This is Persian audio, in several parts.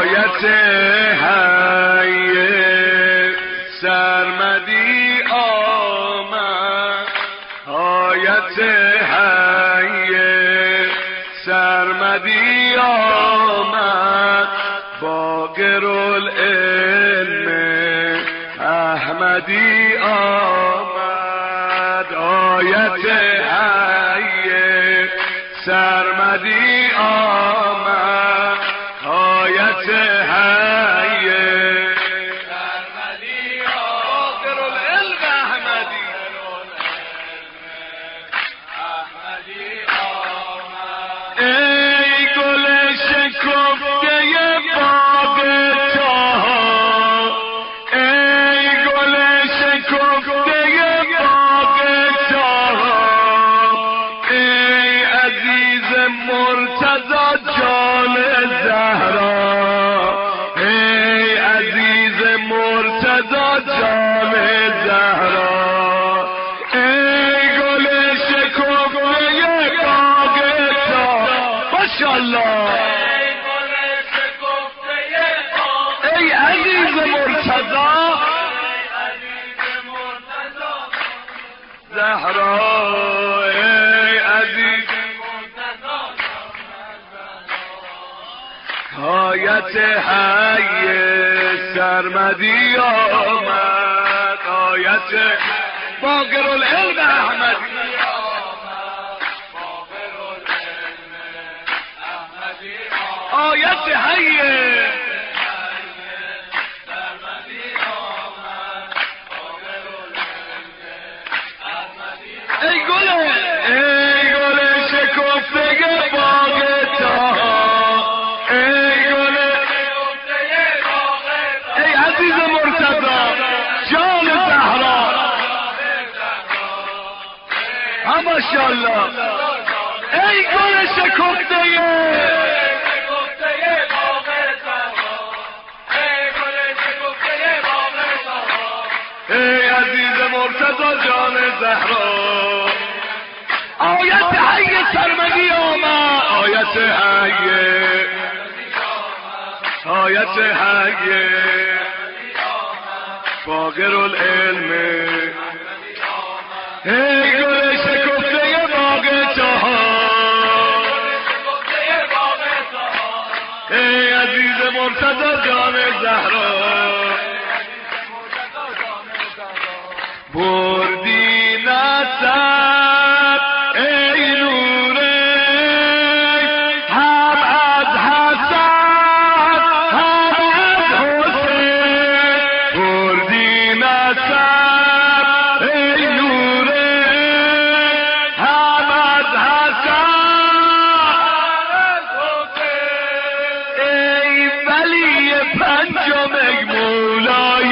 آیت حی سرمدی آمد، آیت حی سرمدی آمد، باقر العلم احمدی آمد. آیت حی سرمدی آمد، آیت حی سرمدی باقر العلم احمدی آمد. ای گل شکفته باغ طه، ای گل شکفته باغ طه، ای عزیز مرتضی جان زهرا، ای عزیز مرتضی جان زهرا، ای گل شکفته باغ طه. ماشاءالله ای عزیز مرتضی زهرا، ای عزیز آیت حی سرمدی آمد، آیت باقر العلم احمدی آیت حی ای گل شکفته باغ طه، ای گل ای عزیز مرتضی جان زهرا. ماشاءالله ای گل شکفته ای عزیز مرتضی جان زهرا، آیت حی سرمدی آمد، آیت حی آیت حی باقر العلم، ای گل شکفته باغ طه، ای عزیز مرتضی جان زهرا، بردی نسب ای نور هم از حسن هم از حسین، بردی نسب ای نور هم از حسن ای ولی پنجم ای مولای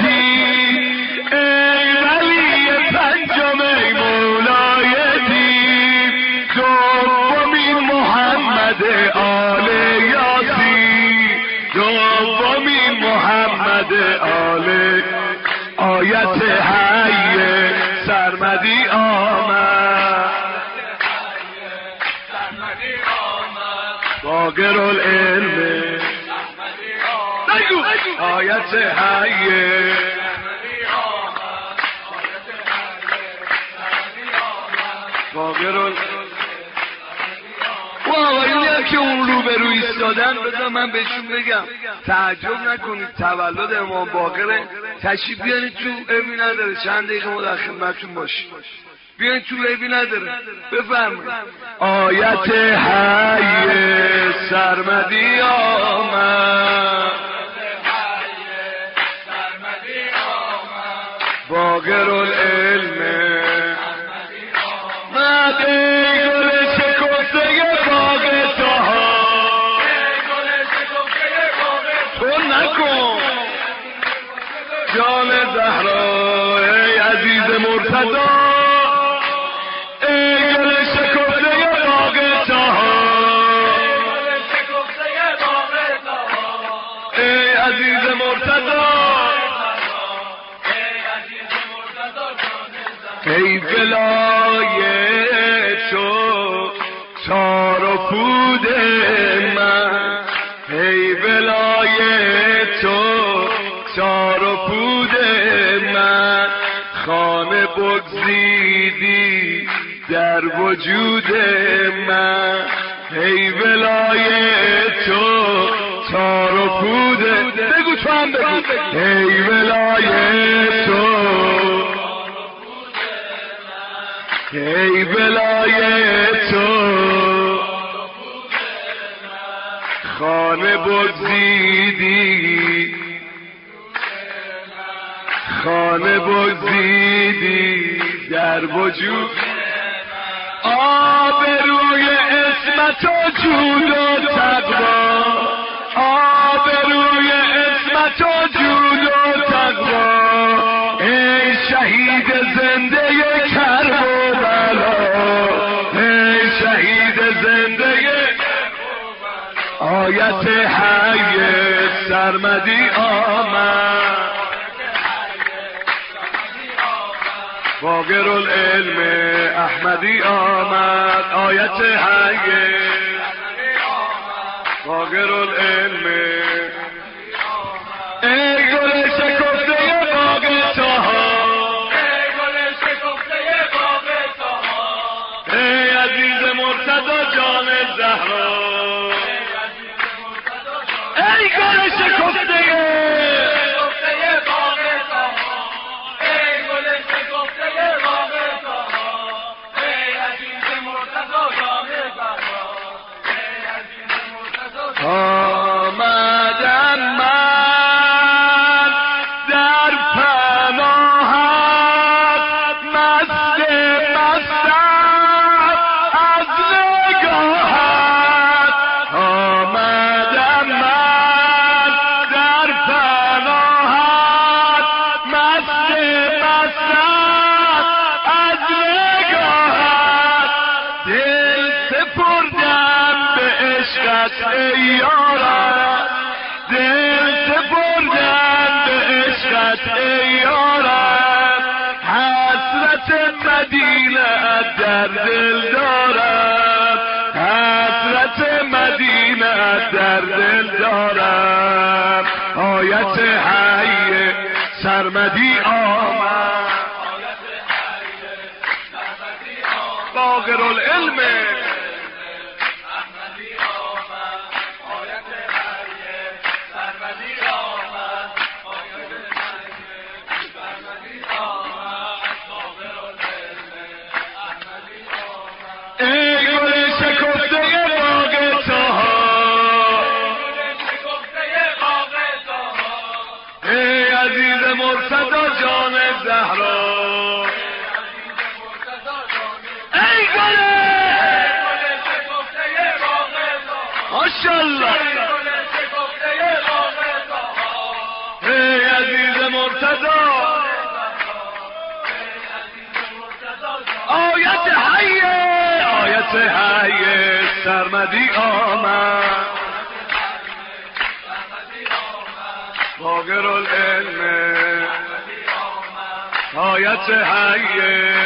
آل یاسی، دومی محمد آل. آیت حی سرمدی آمد، باقر العلم آیت حی باقر العلم. و آقایونی هم که اون رو به رو ایستادن بذار من بهشون بگم تعجب نکنید، تولد امام باقره، تشریف بیانید تو، عیبی نداره، چند دقیقه ما در خدمتتون باشیم، بیانید تو، عیبی نداره، بفرمایید. آیت حی سرمدی آمد، باقر العلم جان زهرا، ای عزیز مرتضی، ای گل شکفته باغ طه، ای عزیز مرتضی، ای ولایت تار و پود من، ای ولایت در وجود من، ای ولایت تو تار و پوده. بگو تو هم بگو. ای ولایت تو، ای ولایت تو خانه بگزیدی، خانه بگزیدی در وجود. آبروی عصمت و جود و تقوا، آبروی عصمت و جود و تقوا، ای شهید زنده کربلا، ای شهید زنده آیت حی سرمدی آمد، باقر العلم احمدی آمد، آیت حی باقر العلم. ای گل شکفته باغ طاها، ای گل شکفته باغ طاها، ای عزیز مرتضی جان زهرا، ای گل شکفته باغ طاها، ای گل شکفته باغ طاها، ای عزیز مرتضی جان زهرا، ای عزیز مرتضی. آمدم من در پناهت، مست مستم از نگاهت، آمدم من در پناهت، مست مستم از نگاهت، دل سپردم به عشقت ای یارم، دل سپردم به عشقت ای یارم، حسرت مدینه در دل دارم، حسرت مدینه در دل دارم، آیت حی سرمدی آمد، باقر العلم مرتضی جان زهرا، ای گل شکفته باغ طاها، ماشاءالله، ای عزیز مرتضی، آیت حی، آیت حی سرمدی آمد، باقر العلم آیت حی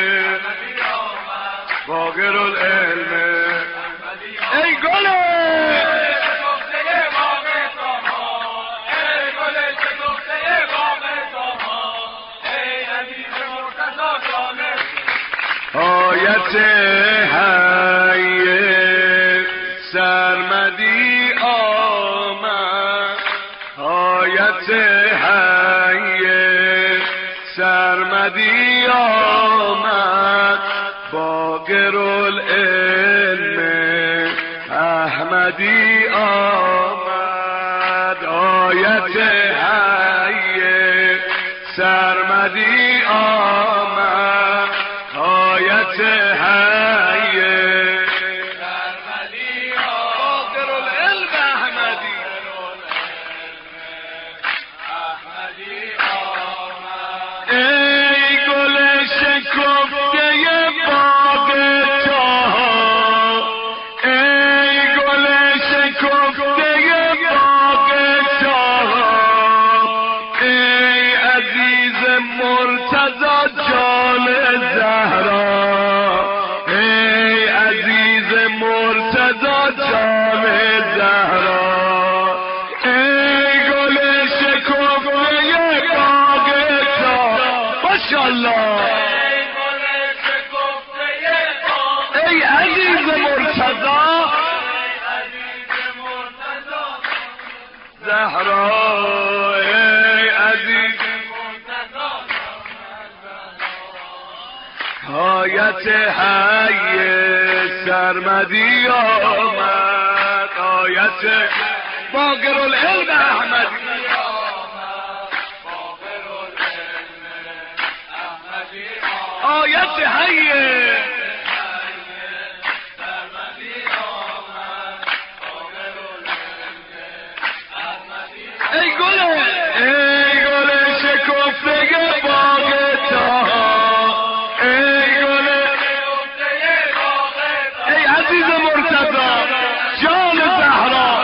باقر العلم. ای گل شکفته باغ طاها، ای گل شکفته باغ طاها، ای عزیز مرتضی جان، آیت حی سرمدی آمد، آیت حی سرمدی آمد، باقر العلم احمدی آمد، آیت حی سرمدی آمد، آیت حی سرمدی آمد، باقر العلم احمدی آمد. ای گل شکفته باغ طاها، ای گل شکفته باغ طاها، ای عزیز مرتضی جان زهرا، ای عزیز مرتضی جان زهرا، ای گل شکفته باغ طاها، ماشاءالله، ای گل شکفته باغ زهرا ای عزیز آیت حی سرمدی آمد آیت باقر العلم احمدی آیت حی ای گل شکفته باغ تاها ای گل ای عزیز مرتضی جان زهرا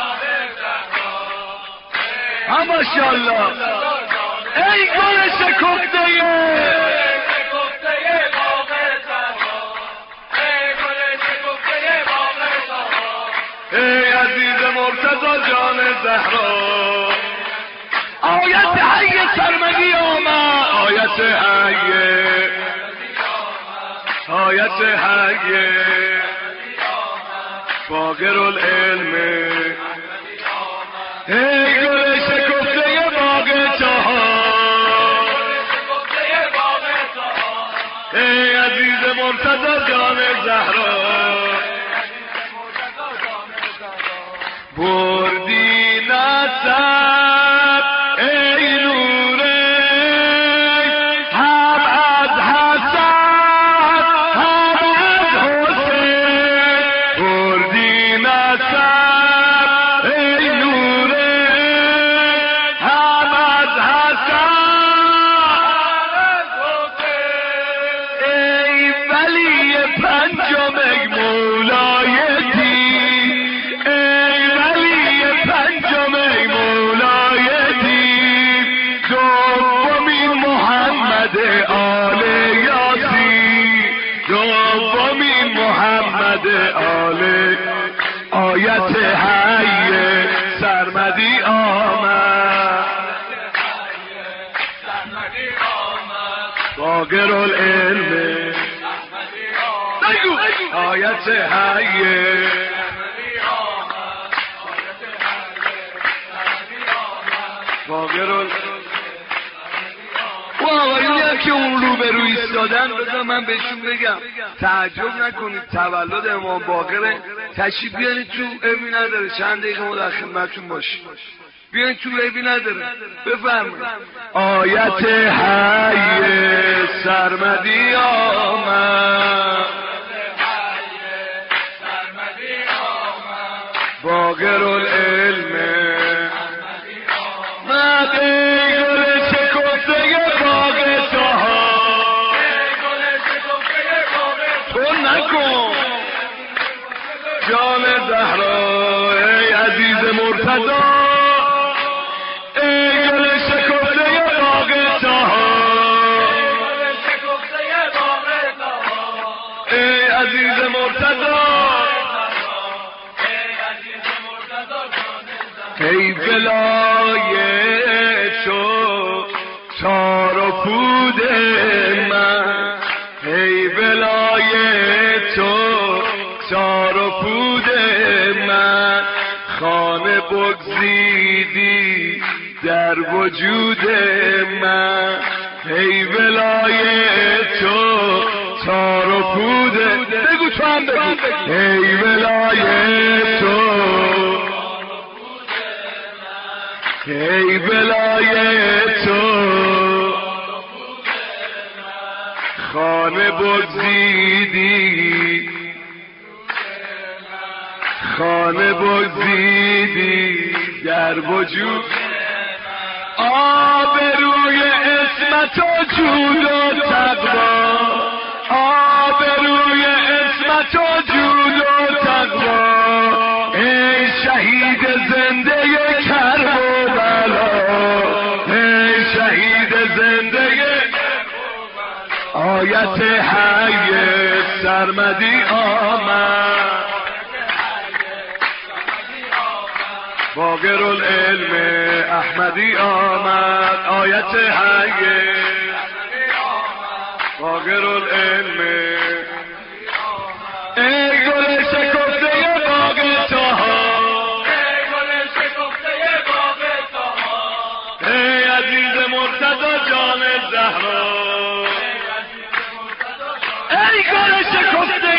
ها ماشاءالله ای گل شکفته ای عزیز مرتضی جان زهرا آیت حی سرمدی آمد آیت حی باقر العلم ای گل شکفته باغ جهان ای عزیز مرتضی جان زهرا بردی نسب ای نور هم از حسن هم از حسین بردی نسب ای نور هم از حسن ای ولی پنجم ای مولای آله آیت حی سرمدی آمد باقر العلم آیت حی باقر العلم و آقایونی هم که اون رو به روی ایستادن بذار من بهشون بگم تعجب نکنید تولد امام باقره تشریف بیانید تو عیبی نداره چند دقیقه ما در خدمتتون باشیم بیانید تو عیبی نداره بفرمایید آیت حی سرمدی آمد باقر العلم جان زهرا ای عزیز مرتضی ای گل شکفته باغ جهان ای عزیز مرتضی ای بلای چو تار و پود من ای بلای تو تار و پود من خانه بگزیدی در وجود من ای ولای تو تار و پود بگو تو هم بگو ای ولای تو ای ولای تو خانه بگزیدی خانه بگزیدی در وجود آبروی عصمت و جود و تقوا آبروی عصمت و جود و تقوا ای شهید زنده کرب و بلا ای شهید زنده آیت حی سرمدی آمد باقر العلم احمدی آمد آیت حی باقر العلم ای گل شکفته باغ تاها ای گل شکفته شکفته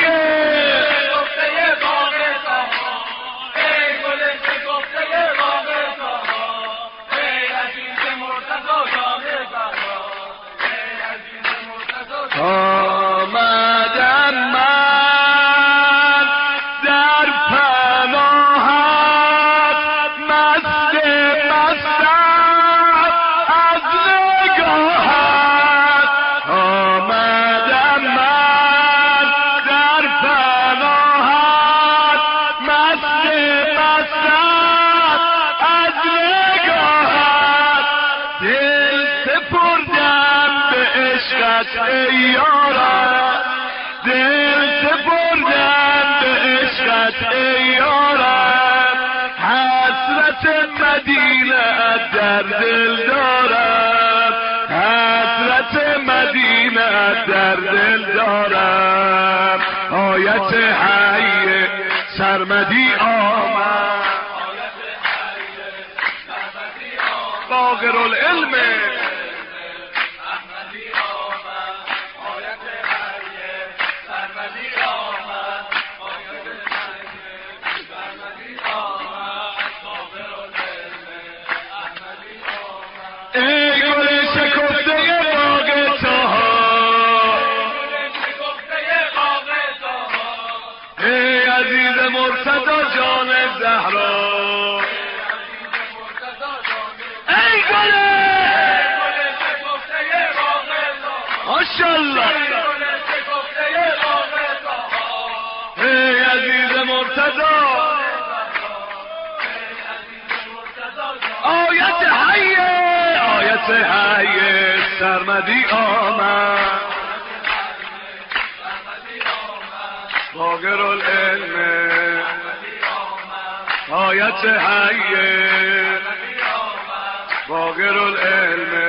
آمدم من در پناهت مست مستم از نگاهت آمدم من در پناهت مست مستم از نگاهت دل سپردم به عشقت ای یارم دل سپردم به عشقت ای یارم حسرت مدینه در دل دارم حسرت مدینه در دل دارم آیت حی سرمدی آمد باقر العلم ای گل شکفته باغ طاها ای عزیز مرتضی جان زهرا ای گل ماشاءالله ای عزیز مرتضی آیت حیه حی سرمدی آمد باقر العلم آیت حی باقر العلم